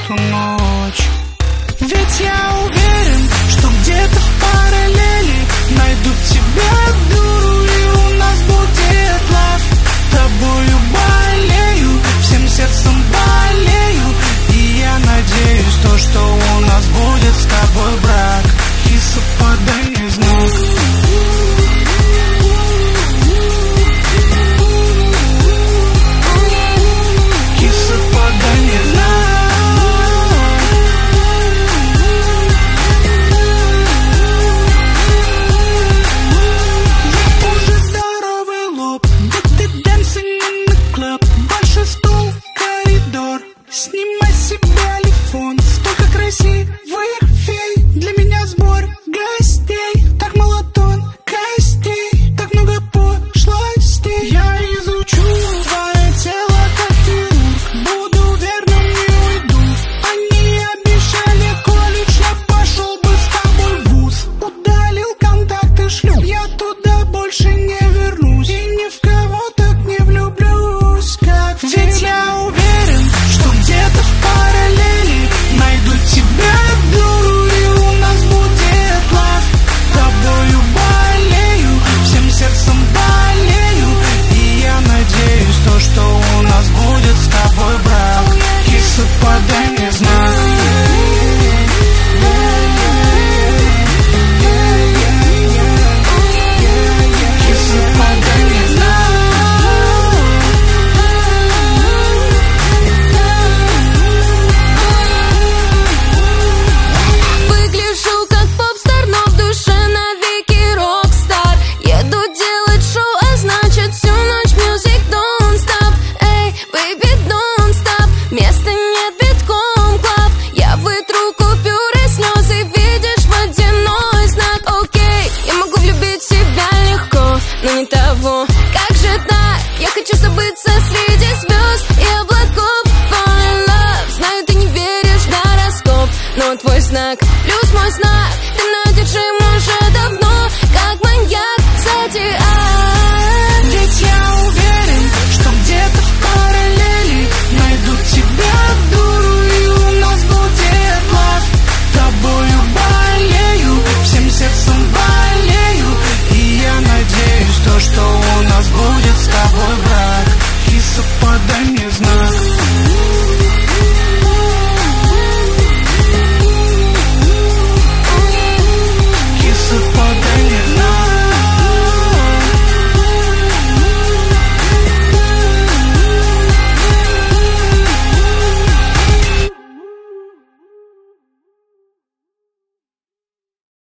эту ночь. Ведь я уверен, что где-то в параллели найдут тебя, дуру, и у нас будет лав. Тобою болею, всем сердцем болею, и я надеюсь, то, что у нас будет с тобой брак. Киса, подай мне знак. Киса, подай мне знак. Уже здоровый лоб, ты dancing in the club. Больше стул, коридор, снимай с себя телефон. Столько красивых фей, для меня сбор гостей. Так мало тон костей, так много пошлостей. Я изучу твое тело как хирург, буду верным, не уйду. Они обещали колледж, я пошел бы с тобой в вуз. Удалил контакты, шлю, я туда больше не вернусь. И ни в кого так не влюблюсь, как в тебя. Ведь я уверен, что где-то в параллели найдут тебя, дуру, и у нас будет лав. Тобою болею, всем сердцем болею, и я надеюсь, то, что у нас будет с тобой брак. Киса, подай мне знак. Киса, подай мне знак. Выгляжу как попстар, но в душе навеки рок-стар. Еду делать шоу, а значит всю ночь music don't stop. Эй, baby, don't stop. Места нет, битком клаб. Я вытру купюры, слезы, видишь, водяной знак. Окей, я могу влюбить в себя легко, но не того. Как же так? Я хочу забыться среди звезд и облаков. Fall in love. Знаю, ты не веришь в гороскоп, но твой знак